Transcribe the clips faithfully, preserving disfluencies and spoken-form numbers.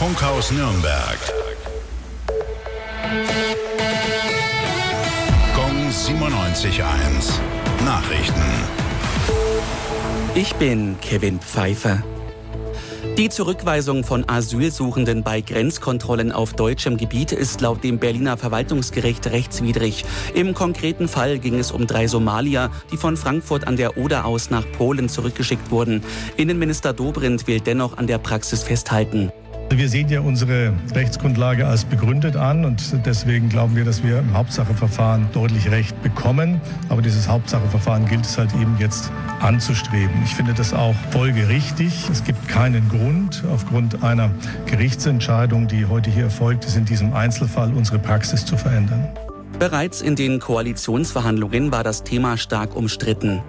Funkhaus Nürnberg. Gong siebenundneunzig Komma eins. Nachrichten. Ich bin Kevin Pfeiffer. Die Zurückweisung von Asylsuchenden bei Grenzkontrollen auf deutschem Gebiet ist laut dem Berliner Verwaltungsgericht rechtswidrig. Im konkreten Fall ging es um drei Somalier, die von Frankfurt an der Oder aus nach Polen zurückgeschickt wurden. Innenminister Dobrindt will dennoch an der Praxis festhalten. Wir sehen ja unsere Rechtsgrundlage als begründet an und deswegen glauben wir, dass wir im Hauptsacheverfahren deutlich Recht bekommen. Aber dieses Hauptsacheverfahren gilt es halt eben jetzt anzustreben. Ich finde das auch folgerichtig. Es gibt keinen Grund, aufgrund einer Gerichtsentscheidung, die heute hier erfolgt ist, in diesem Einzelfall unsere Praxis zu verändern. Bereits in den Koalitionsverhandlungen war das Thema stark umstritten.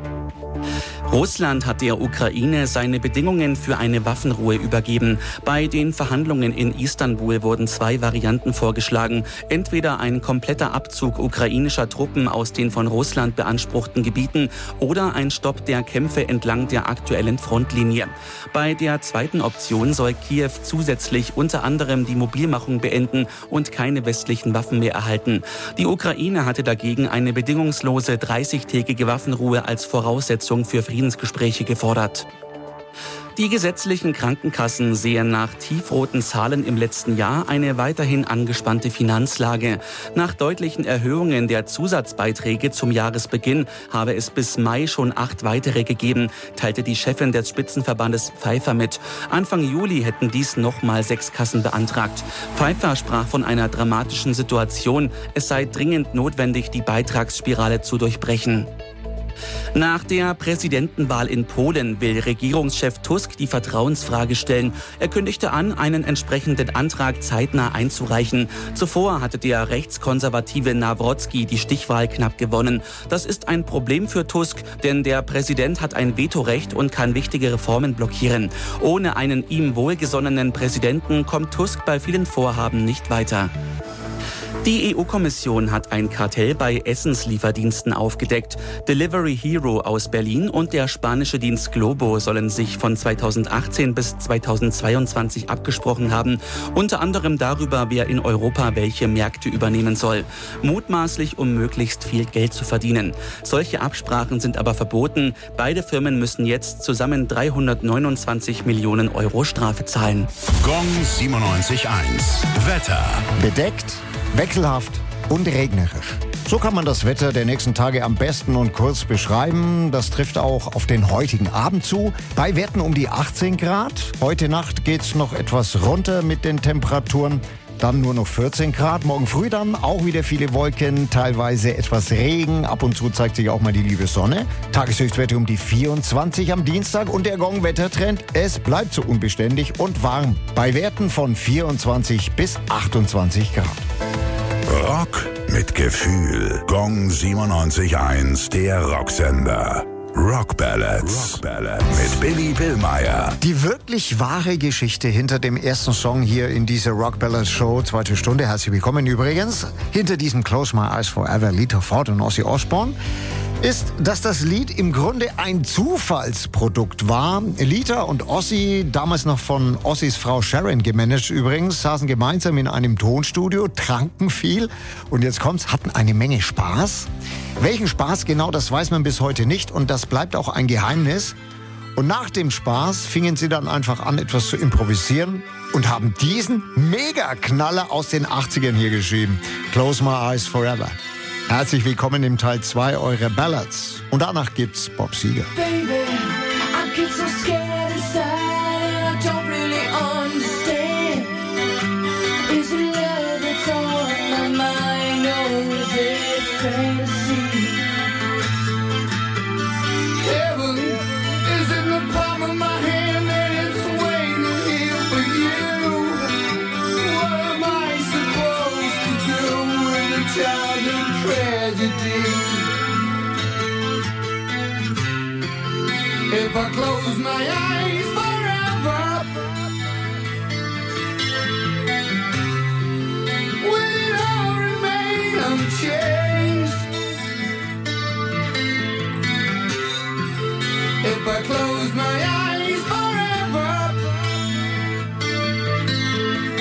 Russland hat der Ukraine seine Bedingungen für eine Waffenruhe übergeben. Bei den Verhandlungen in Istanbul wurden zwei Varianten vorgeschlagen. Entweder ein kompletter Abzug ukrainischer Truppen aus den von Russland beanspruchten Gebieten oder ein Stopp der Kämpfe entlang der aktuellen Frontlinie. Bei der zweiten Option soll Kiew zusätzlich unter anderem die Mobilmachung beenden und keine westlichen Waffen mehr erhalten. Die Ukraine hatte dagegen eine bedingungslose dreißigtägige Waffenruhe als Voraussetzung für Friedensgespräche gefordert. Die gesetzlichen Krankenkassen sehen nach tiefroten Zahlen im letzten Jahr eine weiterhin angespannte Finanzlage. Nach deutlichen Erhöhungen der Zusatzbeiträge zum Jahresbeginn habe es bis Mai schon acht weitere gegeben, teilte die Chefin des Spitzenverbandes Pfeiffer mit. Anfang Juli hätten dies nochmal sechs Kassen beantragt. Pfeiffer sprach von einer dramatischen Situation. Es sei dringend notwendig, die Beitragsspirale zu durchbrechen. Nach der Präsidentenwahl in Polen will Regierungschef Tusk die Vertrauensfrage stellen. Er kündigte an, einen entsprechenden Antrag zeitnah einzureichen. Zuvor hatte der rechtskonservative Nawrocki die Stichwahl knapp gewonnen. Das ist ein Problem für Tusk, denn der Präsident hat ein Vetorecht und kann wichtige Reformen blockieren. Ohne einen ihm wohlgesonnenen Präsidenten kommt Tusk bei vielen Vorhaben nicht weiter. Die E U-Kommission hat ein Kartell bei Essenslieferdiensten aufgedeckt. Delivery Hero aus Berlin und der spanische Dienst Globo sollen sich von zweitausendachtzehn bis zweitausendzweiundzwanzig abgesprochen haben. Unter anderem darüber, wer in Europa welche Märkte übernehmen soll. Mutmaßlich, um möglichst viel Geld zu verdienen. Solche Absprachen sind aber verboten. Beide Firmen müssen jetzt zusammen dreihundertneunundzwanzig Millionen Euro Strafe zahlen. Gong siebenundneunzig Komma eins. Wetter. Bedeckt, wechselhaft und regnerisch. So kann man das Wetter der nächsten Tage am besten und kurz beschreiben. Das trifft auch auf den heutigen Abend zu. Bei Werten um die achtzehn Grad. Heute Nacht geht's noch etwas runter mit den Temperaturen. Dann nur noch vierzehn Grad. Morgen früh dann auch wieder viele Wolken, teilweise etwas Regen. Ab und zu zeigt sich auch mal die liebe Sonne. Tageshöchstwerte um die vierundzwanzig am Dienstag. Und der Gong-Wettertrend, es bleibt so unbeständig und warm. Bei Werten von vierundzwanzig bis achtundzwanzig Grad. Rock mit Gefühl. Gong siebenundneunzig Komma eins, der Rocksender. Rock Ballads. Rock Ballads. Mit Billy Billmeyer. Die wirklich wahre Geschichte hinter dem ersten Song hier in dieser Rock Ballads Show, zweite Stunde. Herzlich willkommen übrigens. Hinter diesem Close My Eyes Forever, Lita Ford und Ozzy Osbourne, ist, dass das Lied im Grunde ein Zufallsprodukt war. Lita und Ozzy, damals noch von Ozzys Frau Sharon gemanagt übrigens, saßen gemeinsam in einem Tonstudio, tranken viel und jetzt kommt's, hatten eine Menge Spaß. Welchen Spaß genau, das weiß man bis heute nicht und das bleibt auch ein Geheimnis. Und nach dem Spaß fingen sie dann einfach an, etwas zu improvisieren und haben diesen Mega-Knaller aus den achtzigern hier geschrieben. Close My Eyes Forever. Herzlich willkommen im Teil zwei eurer Ballads. Und danach gibt's Bob Seger. Baby, I get so scared inside, I don't really understand. Is it love that's on my mind, or is it fantasy? Heaven is in the palm of my hand and it's waiting here for you. What am I supposed to do with a childhood tragedy? If I close my eyes forever, will it all remain unchanged? If I close my eyes forever,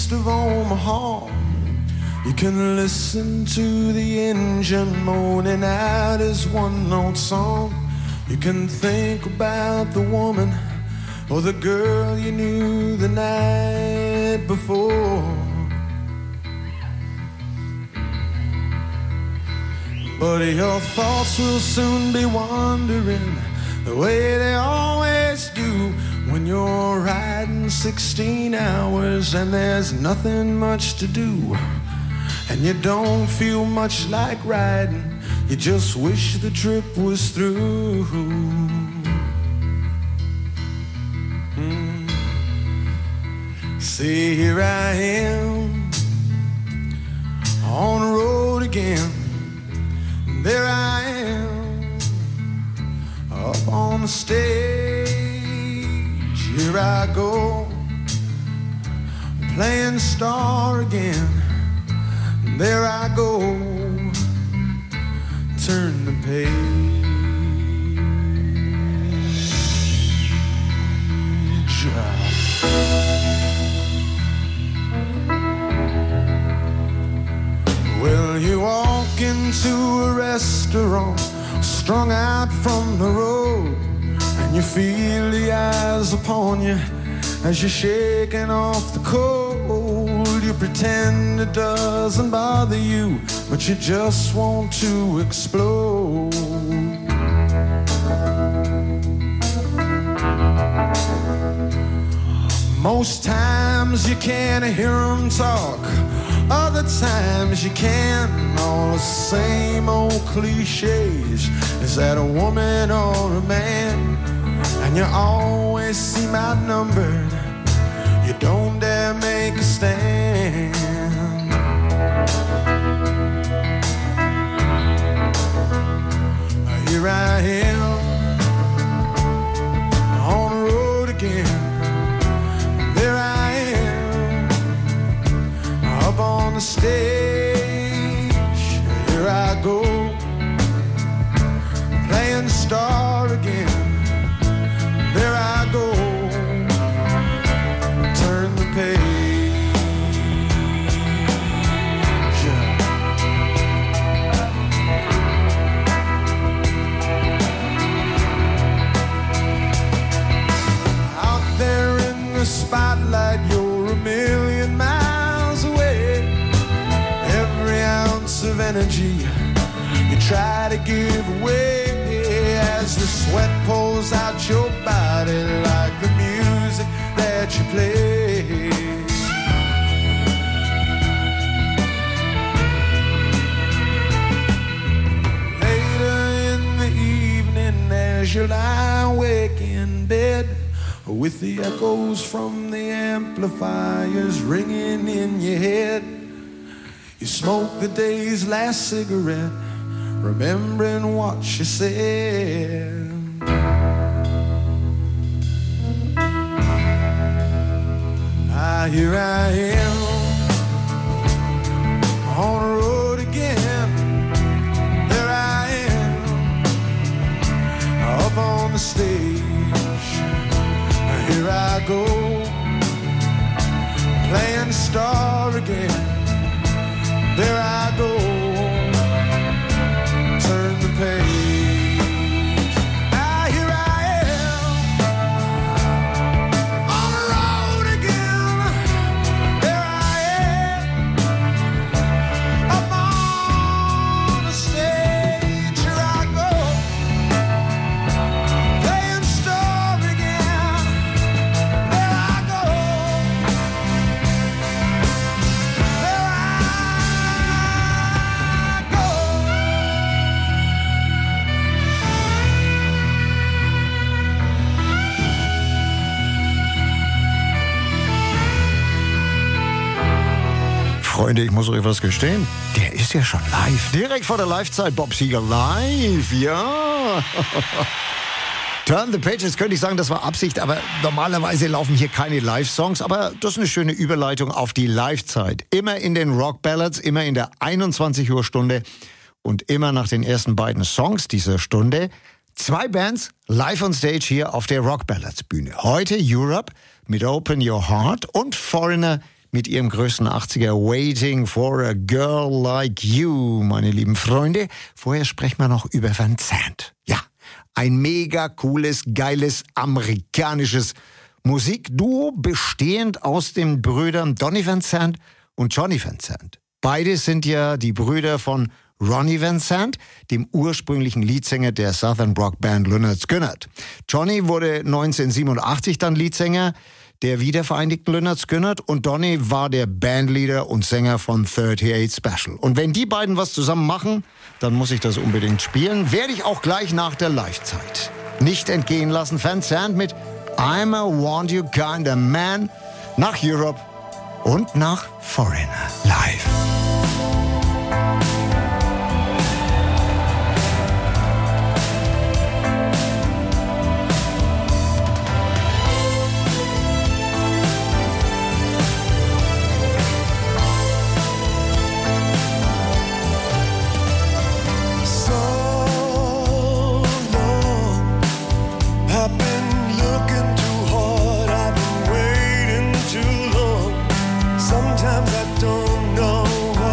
east of Omaha. You can listen to the engine moaning out his one-note song. You can think about the woman or the girl you knew the night before. But your thoughts will soon be wandering the way they always do when you're riding sixteen hours and there's nothing much to do. And you don't feel much like riding, you just wish the trip was through. Mm. See, here I am on the road again. There I am up on the stage. Here I go playing star again. There I go, turn the page. Well, you walk into a restaurant, strung out from the road, and you feel the eyes upon you as you're shaking off the cold. You pretend it doesn't bother you, but you just want to explode. Most times you can't hear them talk, other times you can. All the same old cliches. Is that a woman or a man? And you always seem outnumbered. You don't dare make a stand. Here I am on the road again. There I am up on the stage. Here I go playing star again. There I go, turn the page. Out there in the spotlight, you're a million miles away. Every ounce of energy you try to give away as the sweat pours out your body like the music that you play. Later in the evening as you lie awake in bed with the echoes from the amplifiers ringing in your head, you smoke the day's last cigarette, remembering what she said. Ah, here I am on the road again. There I am up on the stage. Here I go playing star again. There I go, turn the page. Ah, here I am on the road again. There I am up on the stage. Here I go playing star again. There I go, there I go. Freunde, ich muss euch was gestehen. Der ist ja schon live. Direkt vor der Live-Zeit. Bob Seger live. Ja. Turn the Pages, könnte ich sagen, das war Absicht, aber normalerweise laufen hier keine Live-Songs, aber das ist eine schöne Überleitung auf die Live-Zeit. Immer in den Rock-Ballads, immer in der einundzwanzig Uhr Stunde und immer nach den ersten beiden Songs dieser Stunde. Zwei Bands live on stage hier auf der Rock-Ballads-Bühne. Heute Europe mit Open Your Heart und Foreigner mit ihrem größten achtziger Waiting for a Girl Like You, meine lieben Freunde. Vorher sprechen wir noch über Van Zandt. Ja, ein mega cooles, geiles, amerikanisches Musikduo, bestehend aus den Brüdern Donny Van Zandt und Johnny Van Zandt. Beide sind ja die Brüder von Ronnie Van Zandt, dem ursprünglichen Leadsänger der Southern Rock Band Lynyrd Skynyrd. Johnny wurde neunzehnhundertsiebenundachtzig dann Leadsänger der wiedervereinigten Lynyrd Skynyrd und Donny war der Bandleader und Sänger von thirty-eight Special. Und wenn die beiden was zusammen machen, dann muss ich das unbedingt spielen. Werde ich auch gleich nach der Live-Zeit nicht entgehen lassen. Van Zandt mit I'm a Want You Kinda Man nach Europe und nach Foreigner live. Sometimes I don't know what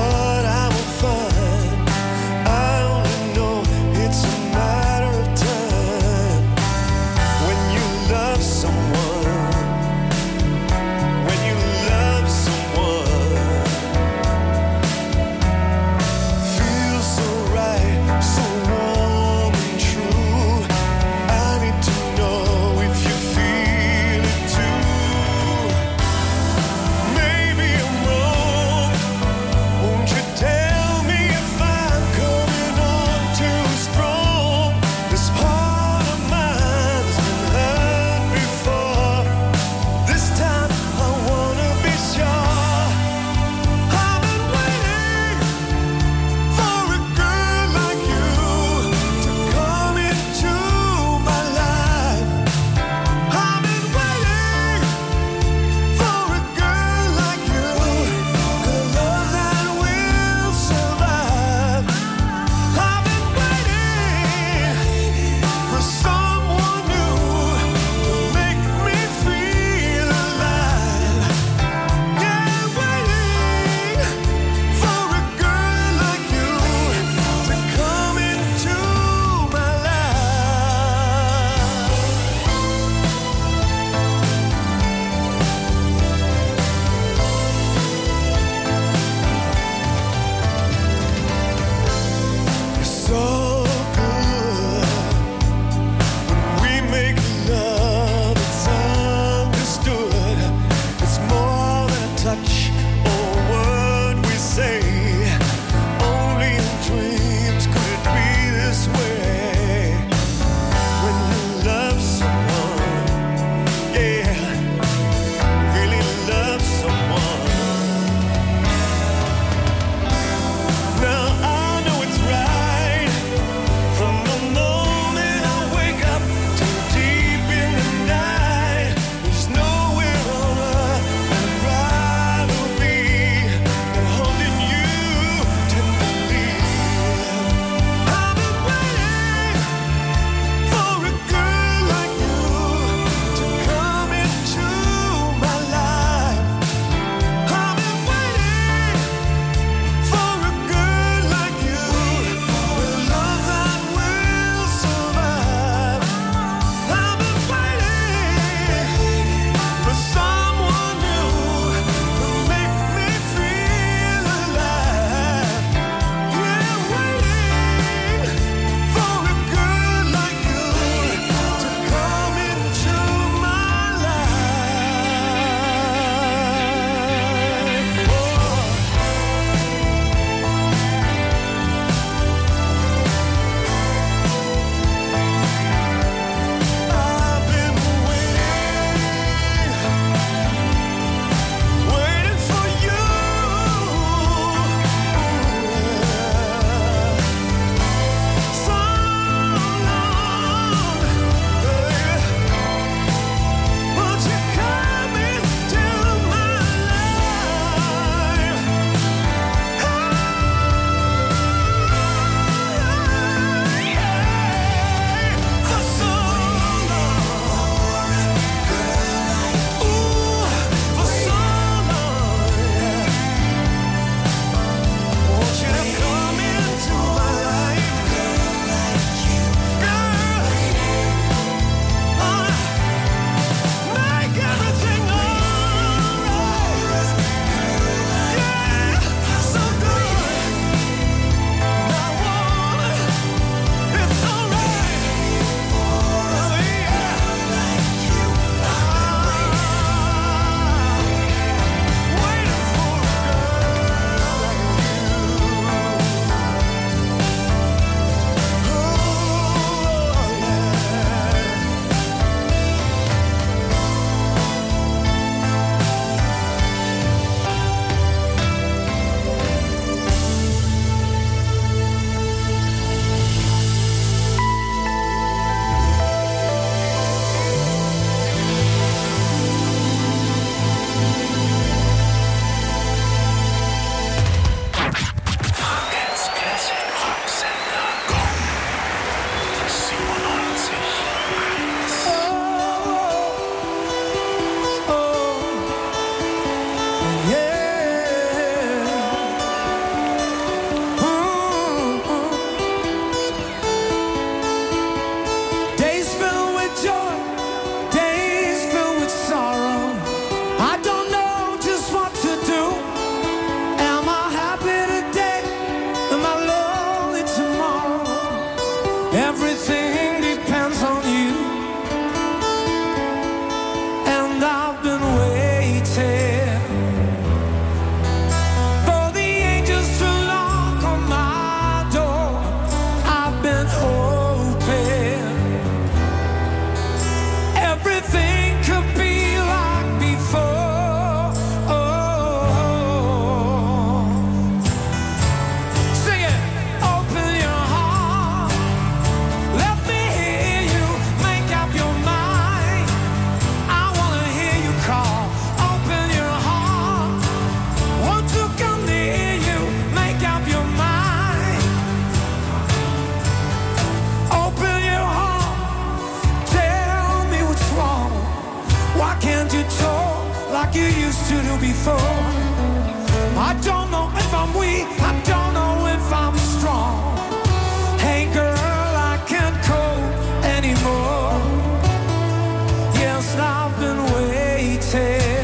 like you used to do before. I don't know if I'm weak, I don't know if I'm strong. Hey girl, I can't cope anymore. Yes, I've been waiting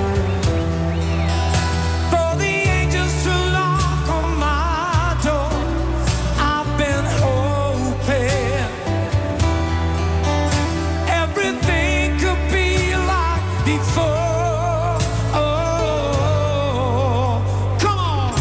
for the angels to knock on my door. I've been hoping everything could be like before. Oh, come on,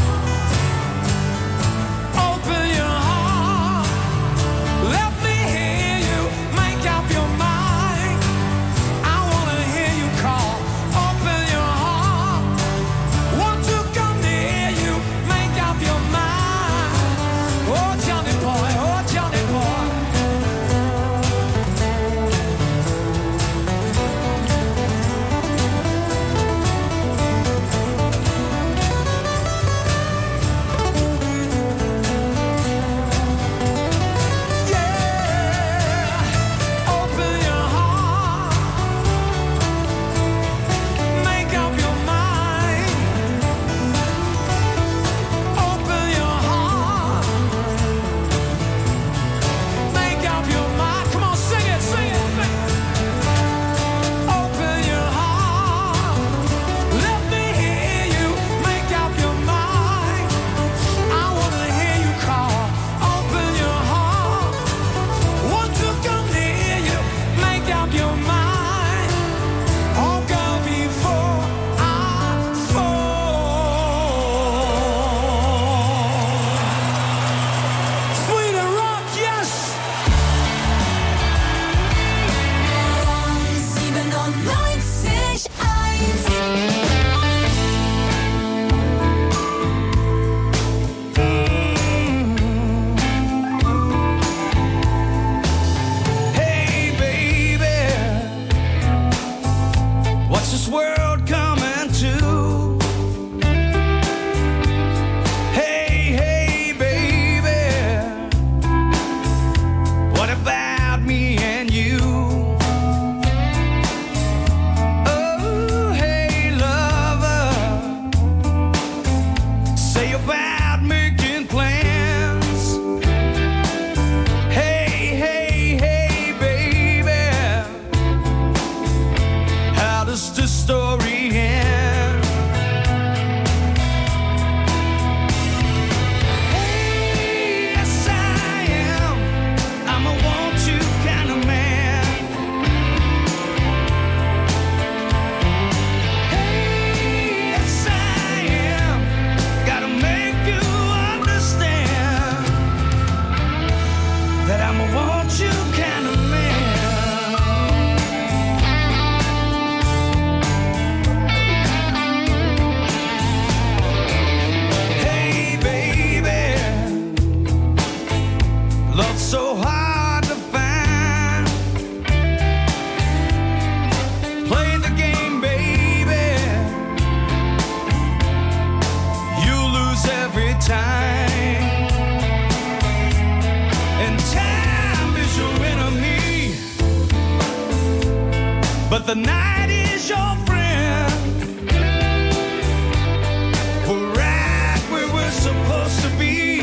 open your heart, let me hear you make up your mind. I wanna hear you call. Open your heart, want to come near you, make up your mind. Oh Johnny boy, oh Johnny boy. Yeah, open your heart, make up your mind. Open your heart, make up your mind. Come on, sing it, sing it. Open your heart, let me hear you make up your mind. I wanna hear you call. Open your heart, want to come near you, make up your mind. Oh girl, before I fall. Sweden Rock, yes. siebenundneunzig eins. Hey baby, what's this world coming to? Hey, hey baby, what about me and you? Oh, hey lover, say about making plans. Hey, hey, hey, baby, how does this story end? Hey, yes I am, I'm a want you kind of man. Hey, yes I am, gotta make you understand that I'm a want you kind of man. Hey baby, love's so hard to find. Play the game, baby, you lose every time. And time is your enemy, but the night is your friend. We're right where we're supposed to be.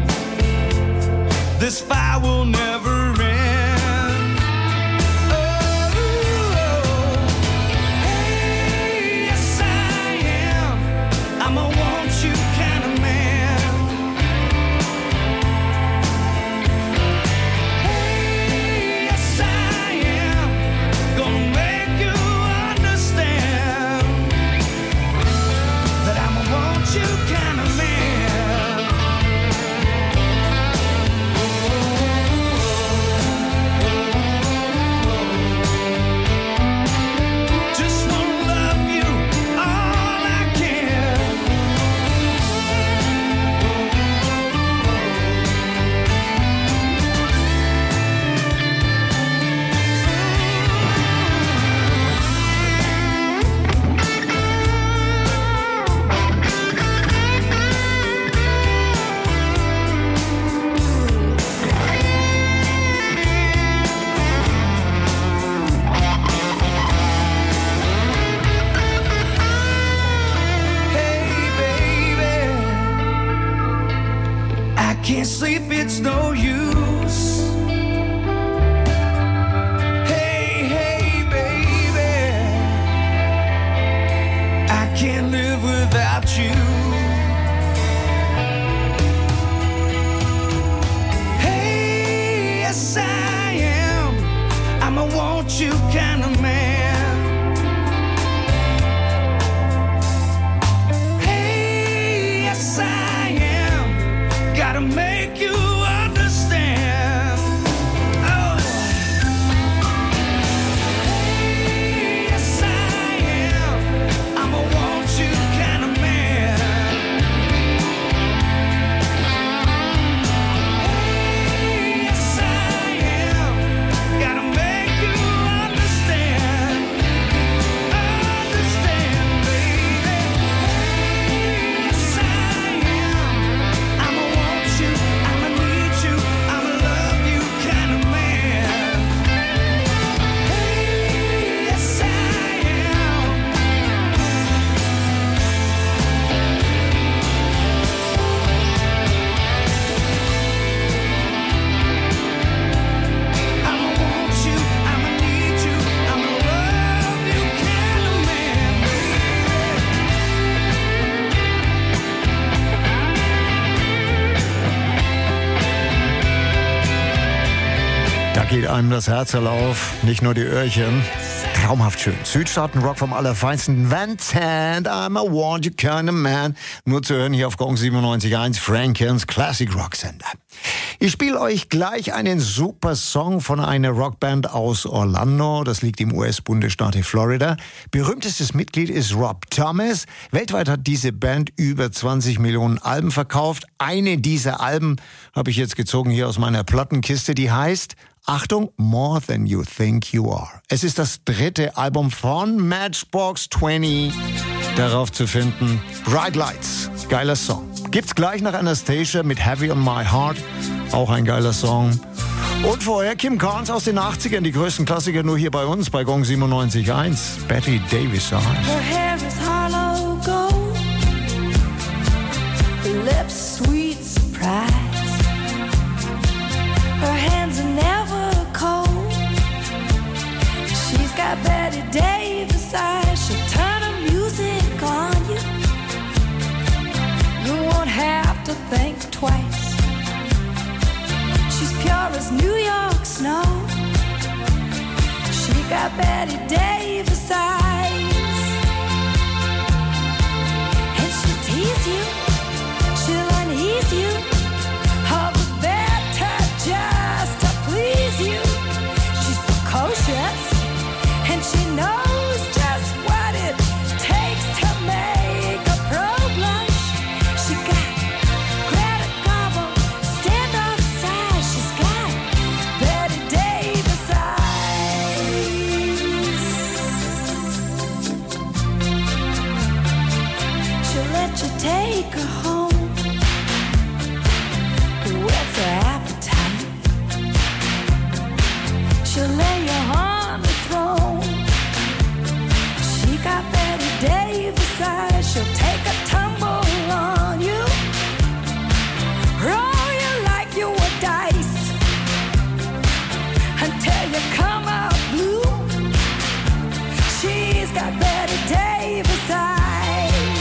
This fight will never end. Oh, hey, yes I am, I'm a want you kind of man. Hey, yes I am, gonna make you understand that I'm a want you kind of man. you kind of man. Hey, yes I am. Gotta make you understand. Oh. Hey, yes I am. I'm a want you kind of man. Hey, yes I am. Gotta make you understand. Understand, baby. Hey, yes I am. I'm a want you, I'm a need you, I'm a love you kind of man. Hey, yes I am. I'm a want you, I'm a need you, I'm a love you kind of man, Da geht einem das Herz auf, nicht nur die Öhrchen. Traumhaft schön. Südstaaten-Rock vom Allerfeinsten. Vincent, I'm a want you kind of man. Nur zu hören hier auf Gong siebenundneunzig Komma eins, Frankens Classic Rock Sender. Ich spiele euch gleich einen super Song von einer Rockband aus Orlando. Das liegt im U S-Bundesstaat Florida. Berühmtestes Mitglied ist Rob Thomas. Weltweit hat diese Band über zwanzig Millionen Alben verkauft. Eine dieser Alben habe ich jetzt gezogen hier aus meiner Plattenkiste. Die heißt, Achtung, More Than You Think You Are. Es ist das dritte Album von Matchbox zwanzig. Darauf zu finden, Bright Lights, geiler Song. Gibt's gleich nach Anastasia mit Heavy on My Heart, auch ein geiler Song. Und vorher Kim Carnes aus den achtzigern, die größten Klassiker nur hier bei uns, bei Gong siebenundneunzig Komma eins. Betty Davis Eyes. Her hair is hollow gold, her lips sweet surprise. Her hands are never cold. She's got Betty Davis eyes. She'll turn her music on you. You won't have to think twice. She's pure as New York snow. She got Betty Davis eyes. And she'll tease you, she'll unease you, all the better just to please you. She's precocious, and she knows just what it takes to make a pro blush. She got Greta Garbo, stand off side. She's got Betty Davis eyes. She'll let you take her home. What's her appetite? She'll lay you on the throne. She got Betty Davis eyes. She'll take a tumble on you, roll you like you were dice, until you come out blue. She's got Betty Davis eyes.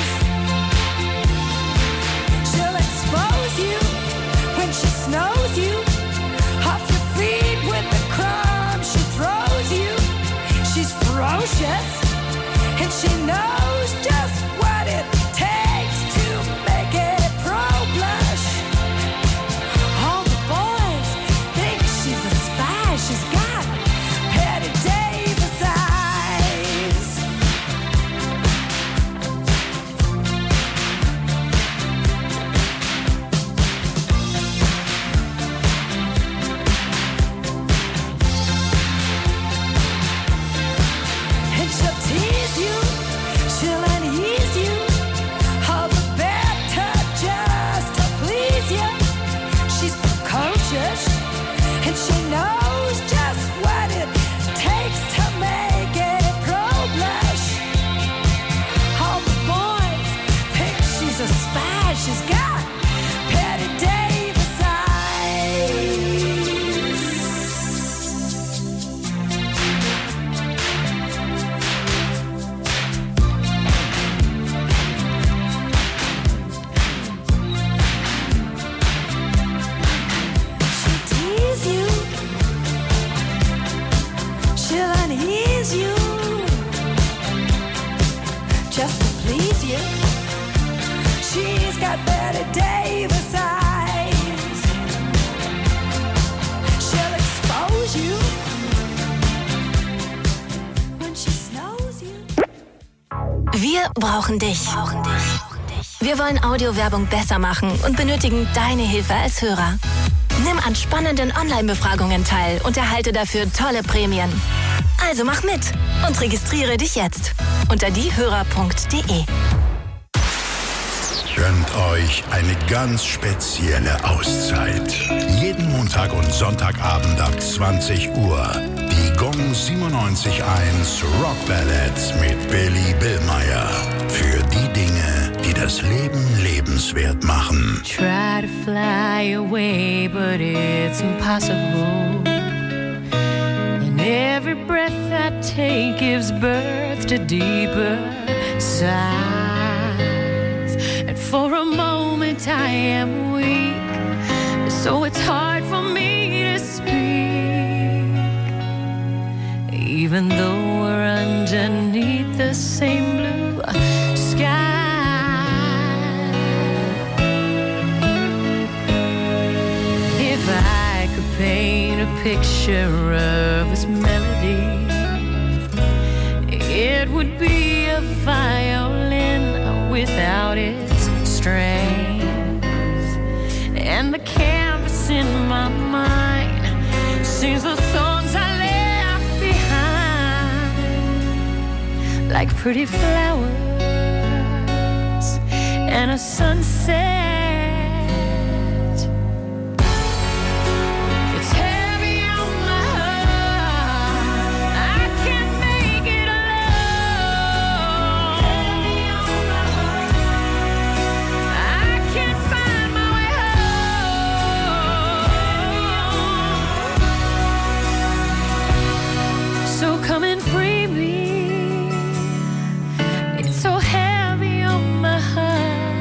She'll expose you when she snows you, off your feet with the crumbs she throws you. She's ferocious, and she knows just what it takes to make it pro blush. All the boys think she's a spy. She's got Betty Davis eyes. And she'll tease you, Betty Davis eyes. She'll expose you when she snows you. Wir brauchen dich. Wir wollen Audiowerbung besser machen und benötigen deine Hilfe als Hörer. Nimm an spannenden Online-Befragungen teil und erhalte dafür tolle Prämien. Also mach mit und registriere dich jetzt unter diehörer punkt de. Gönnt euch eine ganz spezielle Auszeit. Jeden Montag und Sonntagabend ab zwanzig Uhr. Die Gong siebenundneunzig Komma eins Rock Ballads mit Billy Billmeyer. Für die Dinge, die das Leben lebenswert machen. Try to fly away, but it's impossible. And every breath I take gives birth to deeper sighs. And for a moment I am weak, so it's hard for me to speak. Even though we're underneath the same blue sky. If I could paint a picture of this melody, it would be a violin without its strings. And the canvas in my mind sings the songs I left behind, like pretty flowers and a sunset. It's heavy on my heart, I can't make it alone. I can't find my way home. So come and free me. It's so heavy on my heart.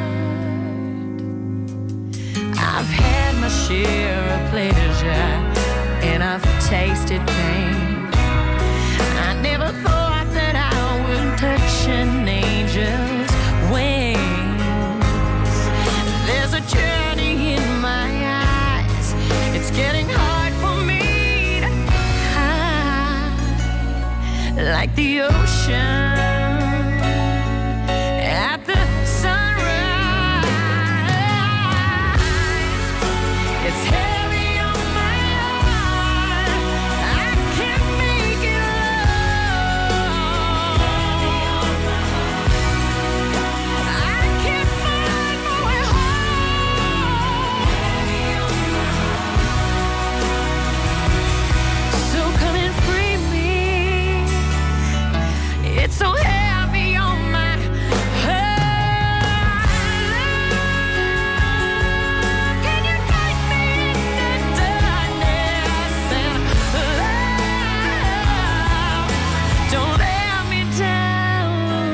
I've had my share of pleasure and I've tasted pain. I never thought that I would touch an angel's wings. There's a journey in my eyes. It's getting hard for me to hide, like the ocean at the sunrise. It's heavy on my heart, I can't make it alone. I can't find my way home. So come and free me. It's so heavy on my heart. Can you take me in the darkness and love? Don't let me down.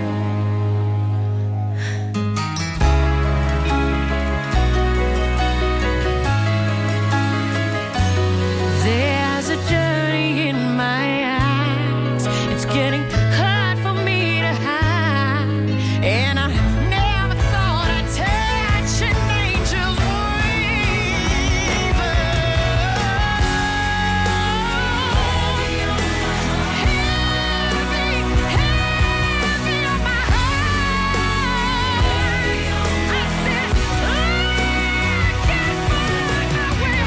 There's a journey in my eyes. It's getting hard for me to hide. And I never thought I'd touch an angel's wings. Heavy, heavy on my heart. I said, I can't find my way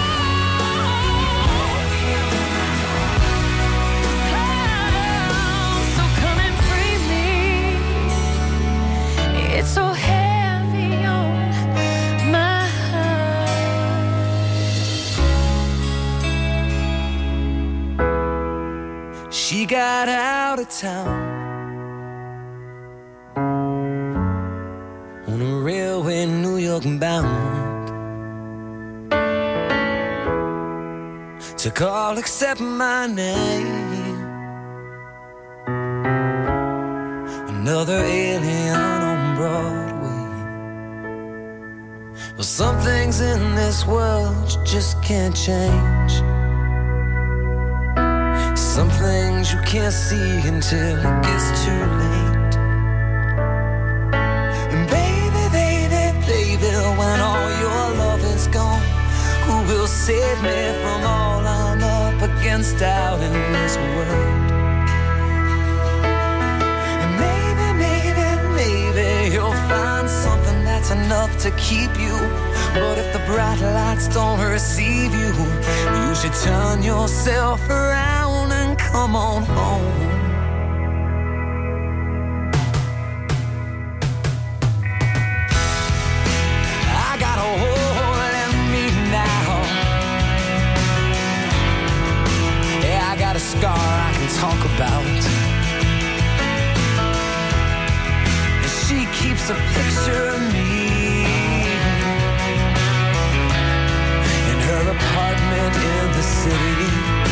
home. So come and free me. It's so heavy on my heart. She got out of town on a railway, New York bound. Took all except my name. Another alien on Broadway. Well, some things in this world you just can't change. Some things you can't see until it gets too late. And baby, baby, baby, save me from all I'm up against out in this world. And maybe, maybe, maybe you'll find something that's enough to keep you. But if the bright lights don't receive you, you should turn yourself around and come on home. I got a hole in me now. Yeah, I got a scar I can talk about. And she keeps a picture of me her apartment in the city.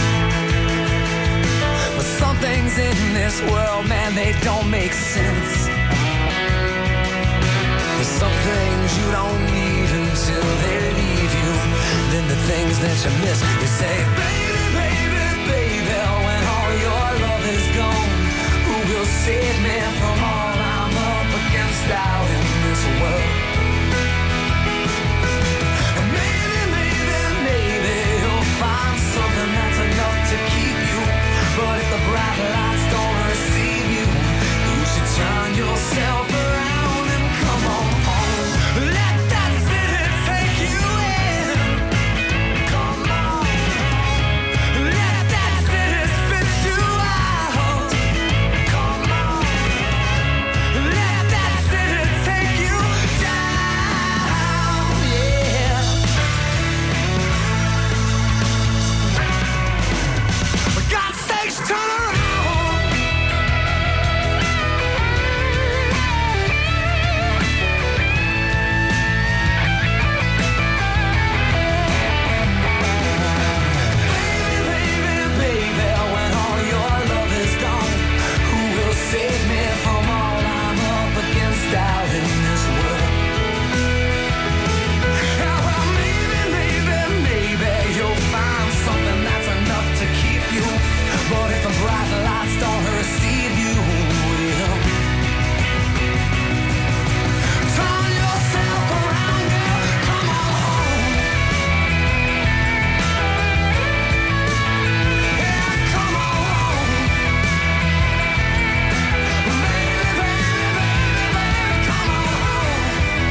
But some things in this world, man, they don't make sense. There's some things you don't need until they leave you. Then the things that you miss, you say, baby, baby, baby, when all your love is gone, who will save me from all I'm up against out in this world? Find something that's enough to keep you. But if the bright lights don't receive you, you should turn yourself around and come on home. Let that city take you in. Come on. Let that city spit you out. Come on. Let that city take you down. Yeah. God sakes, turn around. Baby, baby, baby, when all your love is gone, who will save me from all I'm up against out in this world? Yeah, well, maybe, maybe, maybe you'll find something that's enough to keep you. But if the bright lights don't receive you, well, turn yourself around, girl, come on home. Yeah, come on home. Baby, baby, baby, baby, come on home.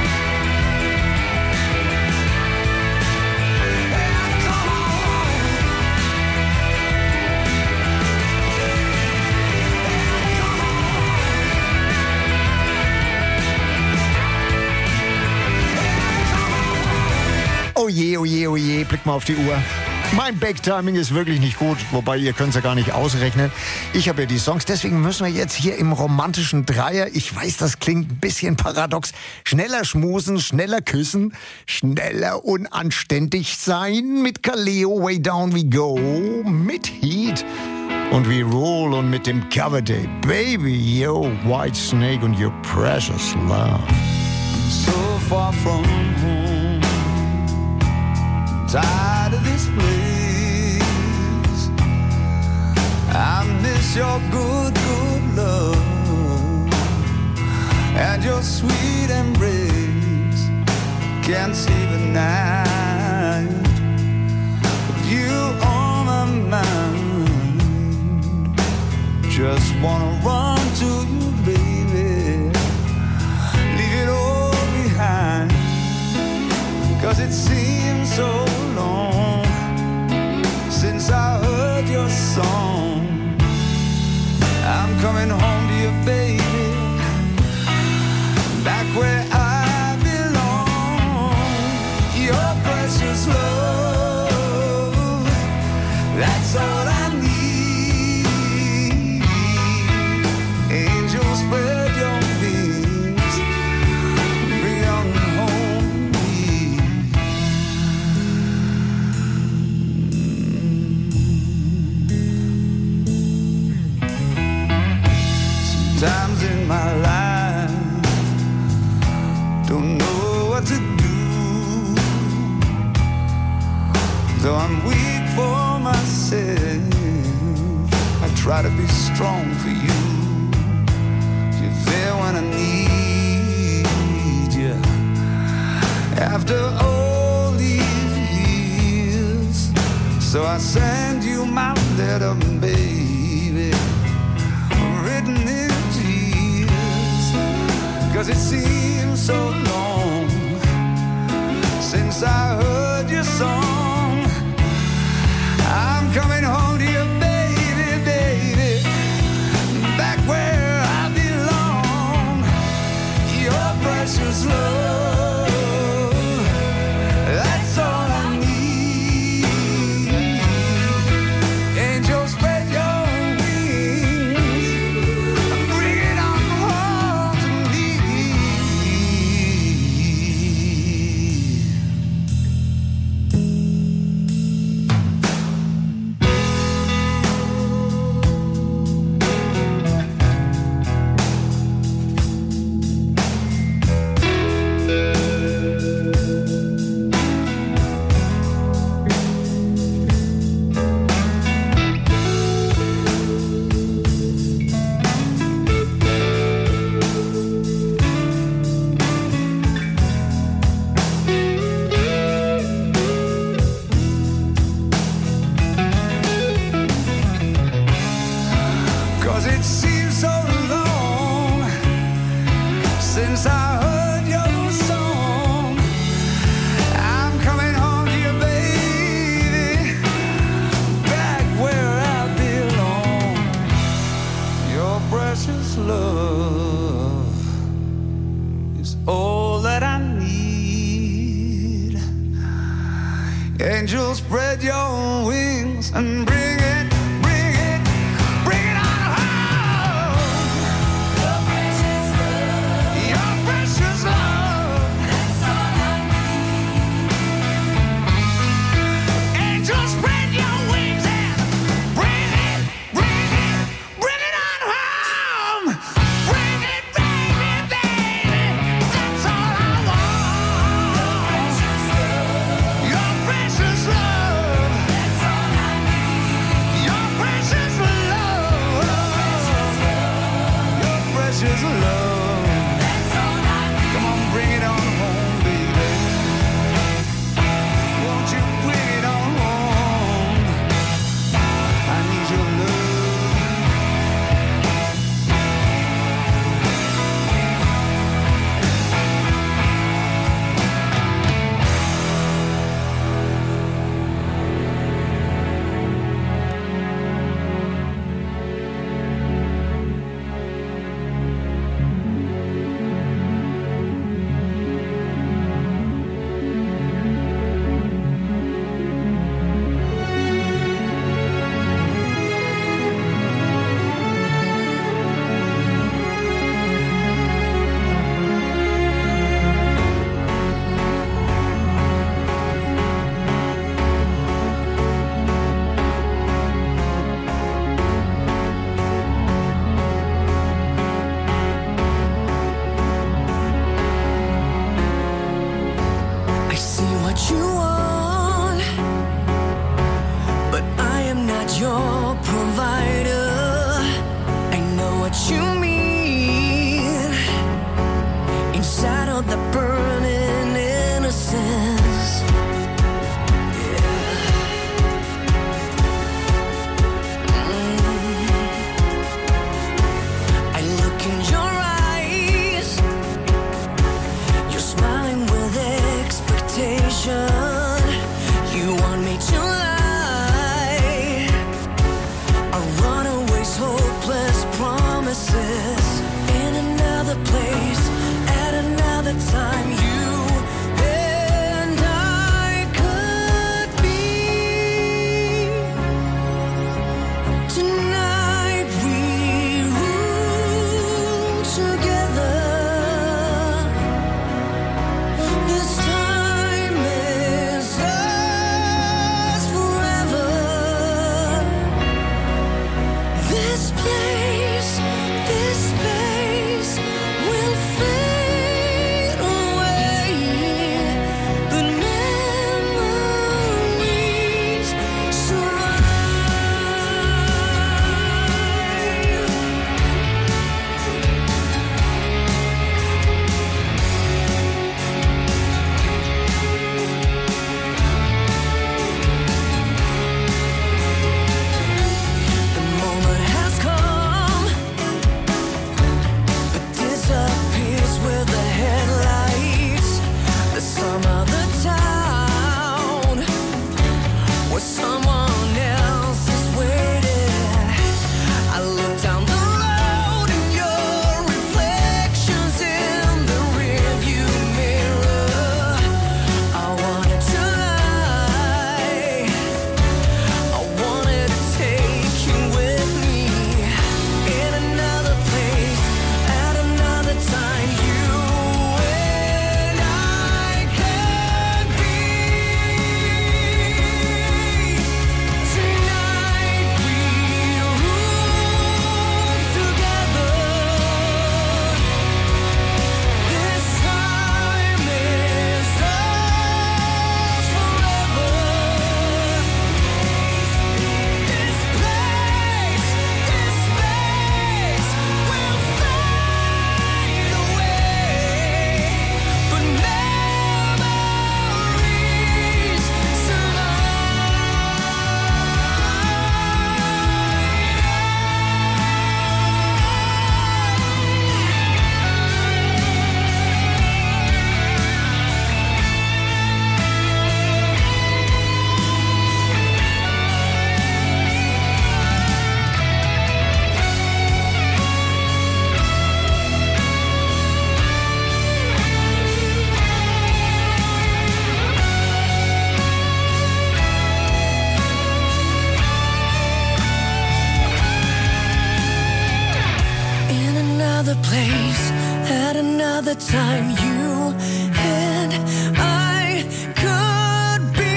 Yeah, come on home. Oh je, oh je, oh je, blick mal auf die Uhr. Mein Backtiming ist wirklich nicht gut, wobei ihr könnt es ja gar nicht ausrechnen. Ich habe ja die Songs, deswegen müssen wir jetzt hier im romantischen Dreier, ich weiß, das klingt ein bisschen paradox, schneller schmusen, schneller küssen, schneller unanständig sein mit Kaleo, Way Down We Go, mit Heat und We Roll und mit dem Cover Day. Baby, yo, White Snake und Your Precious Love. So far from home, tired of this place. I miss your good, good love and your sweet embrace. Can't sleep at night with you on my mind. Just wanna run to you, baby, leave it all behind. 'Cause it seems so long since I heard your song. I'm coming home to you, baby, back where I belong. Your precious love, that's all I need. Angels, spread your wings, bring on home me. Sometimes in my life, don't know what to do. Though I'm weak for myself, I try to be strong for you. You're there when I need you. After all these years, So I send you my letter, baby, written in tears, 'cause it seems so long since I heard your song. I'm coming home to you, baby, baby, back where I belong. Your precious love, that's all I need. Angel, spread your wings, bring it on home to me. Cause it seems so long since I heard your song. I'm coming home to you, baby, back where I belong. Your precious love is all that I need. Angel, spread your wings and bring it, bring it, bring it on home. Your precious love, your precious love, that's all I need. Angel, spread your wings and bring it, bring it, bring it on home. Bring it, baby, baby, that's all I want. Your precious love, that's all I need. Your precious love, your precious love, that's all I need. Come on, bring it on home, baby. Won't you bring it on home? I need your love. I see what you want, but I am not your provider. I know what you mean inside of the burning innocence. Yeah. Mm. I look in your eyes, you're smiling with expectation. You want me to lie, a runaway's hopeless promises. In another place, at another time, you and I could be. Tonight we rule together. This time is us forever. This place, this the time you and I could be.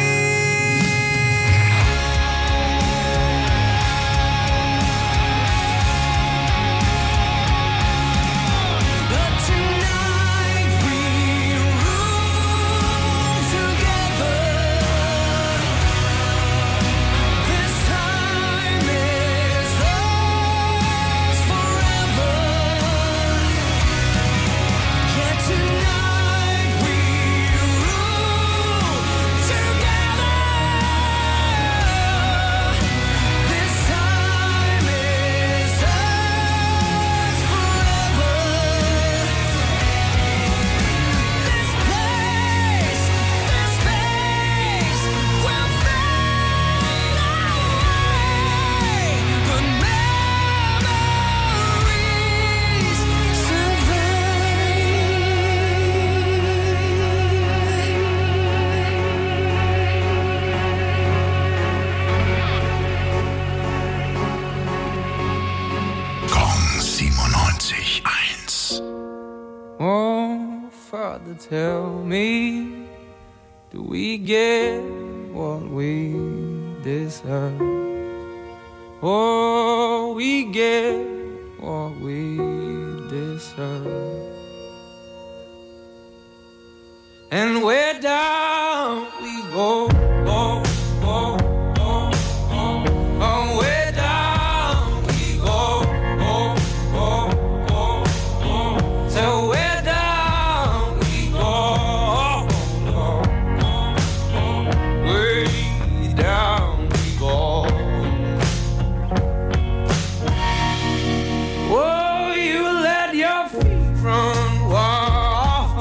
But tonight we rule together. This time is ours forever. Yeah, tonight we rule together. This time is ours forever. This place, this space will fade away, but memories Gong siebenundneunzig eins. Oh, Father, tell me, do we get what we deserve? Oh, we get what we deserve. And where down we go, go, go, go, go. Oh, where down we go, go, go, go, go. So where down we go, go, go, go. Way down we go. Oh, you let your feet run wild.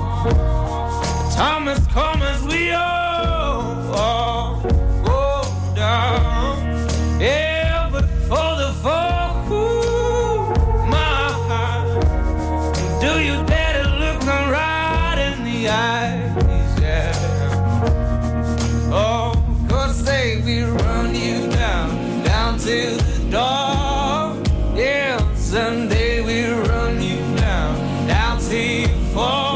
Time has come as we all, all go down. Yeah, but for the fall, ooh, my heart, do you dare to look them right in the eyes? Yeah. Oh, 'cause they will run you down, down to the door. Yeah, someday we'll run you down, down till you fall.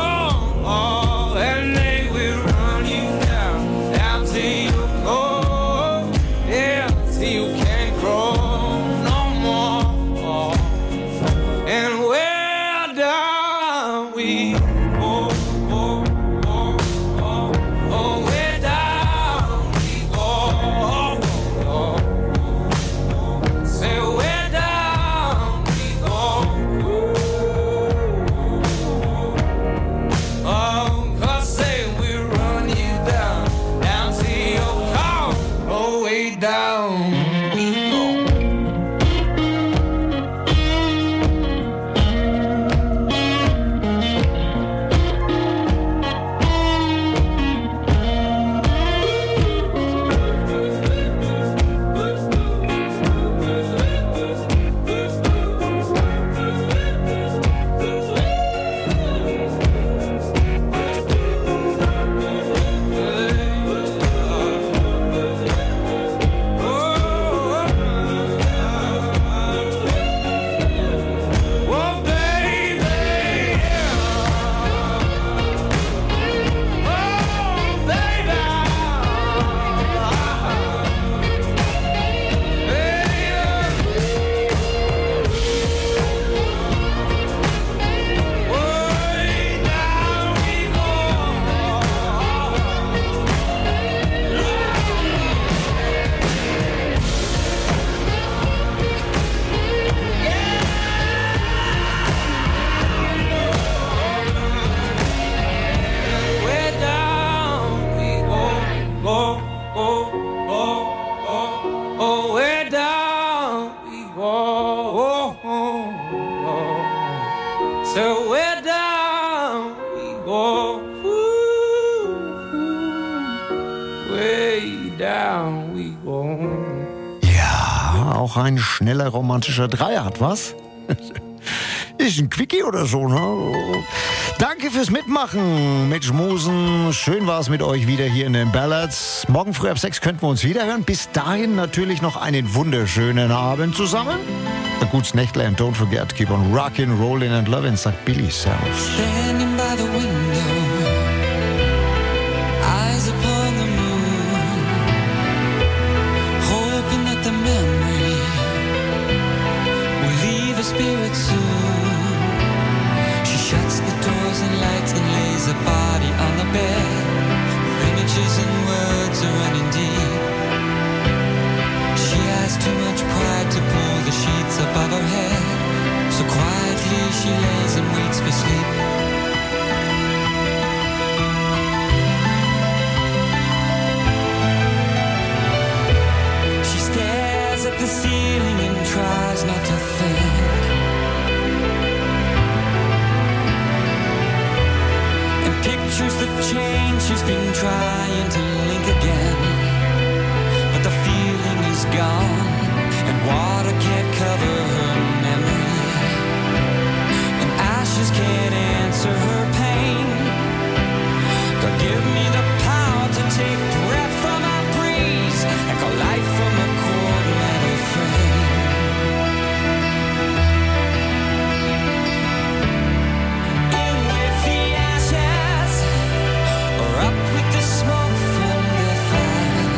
And they will run you down, down till you go. Yeah, till you can't grow no more. And where down we go, go, go, go. Oh, where down we go, go, go. Say where down we go. Oh, 'cause say we run you down, down to your car, oh, way down we go. Oh, baby, oh, baby, way down we Where down we go, go, go, go, go. Oh, where down we go, oh, oh, oh. So where down we go, ooh, ooh. Way down we go. Ja, auch ein schneller romantischer Dreier hat was. Ist ein Quickie oder so, ne? Danke fürs Mitmachen mit Schmusen. Schön war es mit euch wieder hier in den Ballads. Morgen früh ab sechs könnten wir uns wieder hören. Bis dahin natürlich noch einen wunderschönen Abend zusammen. A good Nächtle and don't forget, keep on rockin', rollin' and lovin', sagt Billy Sanders. Standing by the window, eyes upon the moon, hoping that the memory will leave her spirit soon. She shuts the doors and lights and lays her body on the bed, where images and words are running deep. She has too much pride to pull the sheets above her head, so quietly she lays and waits for sleep. She stares at the ceiling and tries not to think, and pictures the change she's been trying to link again. But the feeling is gone, and water can't cover her memory, and ashes can't answer her pain. God, give me the power to take breath from our breeze and call life from a cold metal frame. In with the ashes, or up with the smoke from the fire.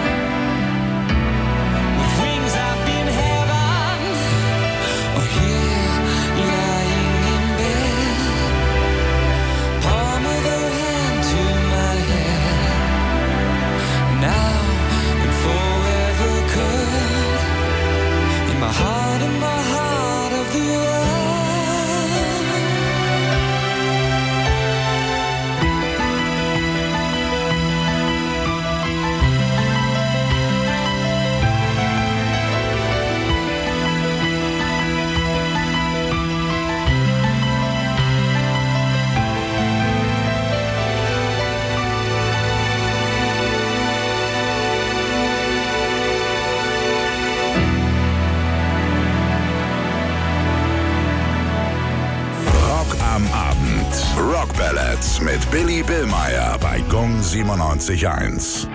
With wings up in heaven, or here lying in bed. Palm of her hand to my head, now and forever could. In my heart, in my heart of the earth. Rock am Abend. Rock Ballads mit Billy Billmeyer bei Gong siebenundneunzig Komma eins.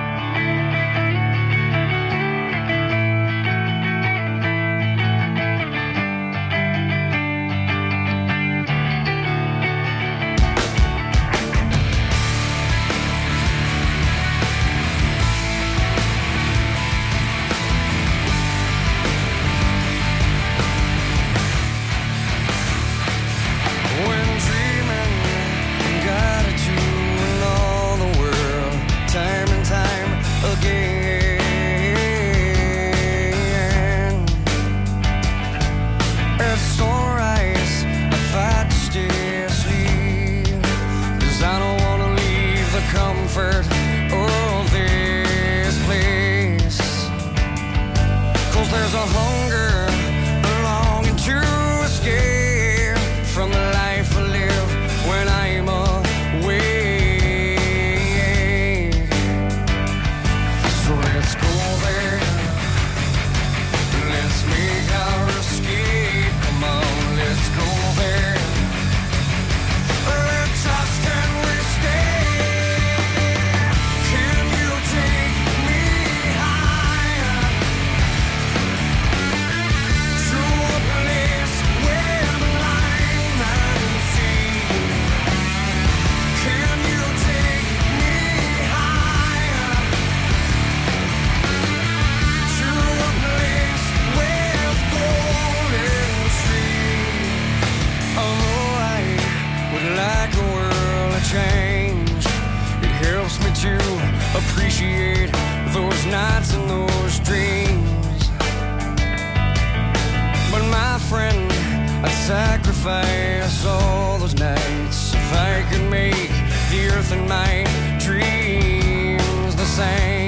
When dreaming, gratitude and all the world, time and time again. At sunrise, I fight to stay asleep, 'cause I don't wanna leave the comfort of this place. 'Cause there's a hunger, a longing to escape from the life I live when I'm away. So let's go there, let's make our escape. Come on, let's go there. Let's ask and we stay. Can you take me higher to a place where I'm blind and see? Can you take me higher to a place with golden streams? Oh, I would like a world of change. It helps me to appreciate those nights and those dreams. But my friend, I'd sacrifice all those nights if I could make the earth and my dreams the same.